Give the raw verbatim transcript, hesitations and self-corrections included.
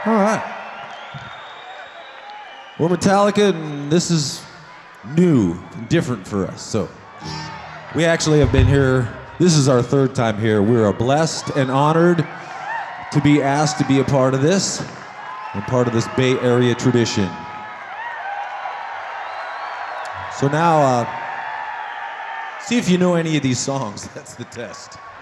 All right. We're Metallica, and this is new and different for us. So we actually have been here. This is our third time here. We're blessed and honored to be asked to be a part of this and part of this Bay Area tradition. So now, uh, see if you know any of these songs. That's the test.